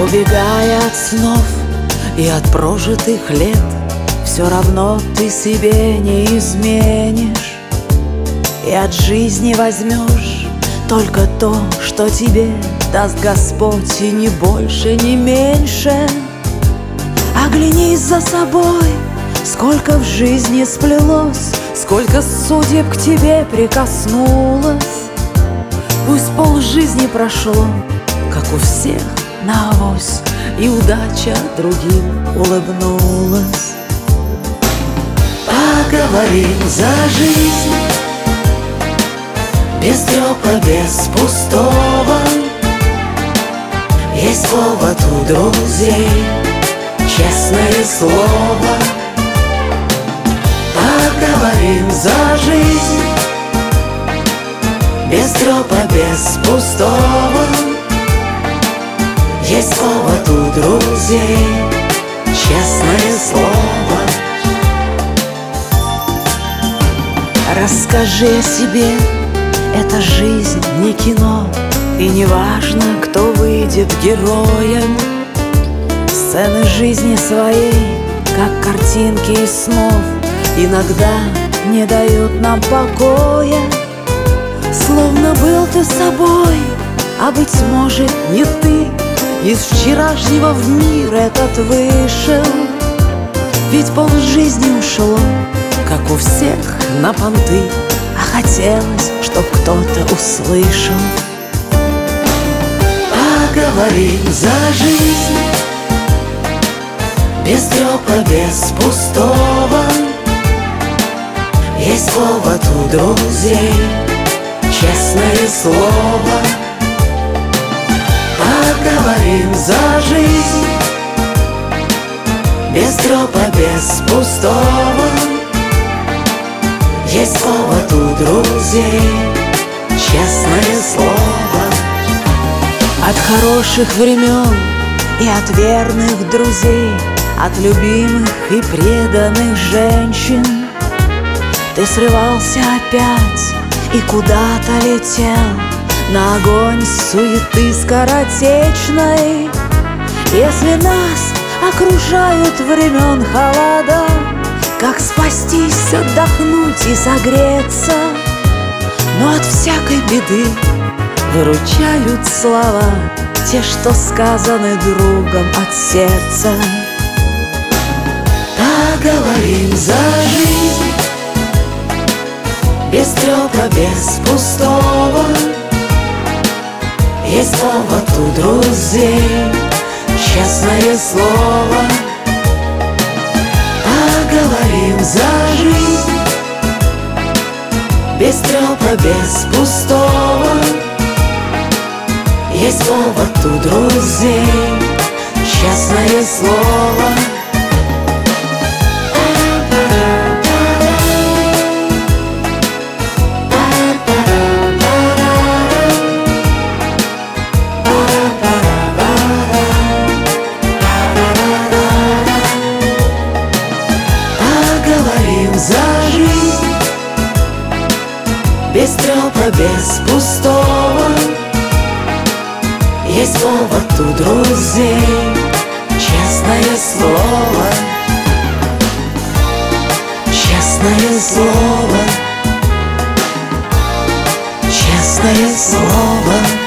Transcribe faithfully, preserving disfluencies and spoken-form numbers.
Убегая от снов и от прожитых лет, все равно ты себе не изменишь. И от жизни возьмешь только то, что тебе даст Господь, и ни больше, ни меньше. Оглянись за собой, сколько в жизни сплелось, сколько судеб к тебе прикоснулось. Пусть полжизни прошло, как у всех наавось, и удача другим улыбнулась. Поговорим за жизнь, без трёпа, без пустого. Есть повод у друзей, честное слово. Поговорим за жизнь, без трёпа, без пустого. Есть повод у друзей, честное слово. Расскажи о себе, эта жизнь не кино, и не важно, кто выйдет героем. Сцены жизни своей, как картинки из снов, иногда не дают нам покоя. Словно был ты собой, а быть может не ты. Из вчерашнего в мир этот вышел. Ведь полжизни ушло, как у всех, на понты, а хотелось, чтоб кто-то услышал. Поговорим за жизнь, без трёпа, без пустого. Есть повод у друзей, честное слово. Поговорим за жизнь, без трёпа, без пустого. Есть повод у друзей, честное слово. От хороших времен и от верных друзей, от любимых и преданных женщин ты срывался опять и куда-то летел на огонь суеты скоротечной. Если нас окружают времен холода, как спастись, отдохнуть и согреться? Но от всякой беды выручают слова, те, что сказаны другом от сердца. Поговорим за жизнь, без трёпа, без пустого. Есть повод у друзей, честное слово. Поговорим за жизнь, без трёпа, без пустого. Есть повод у друзей, честное слово. За жизнь, без трёпа, без пустого. Есть повод у друзей, честное слово. Честное слово. Честное слово.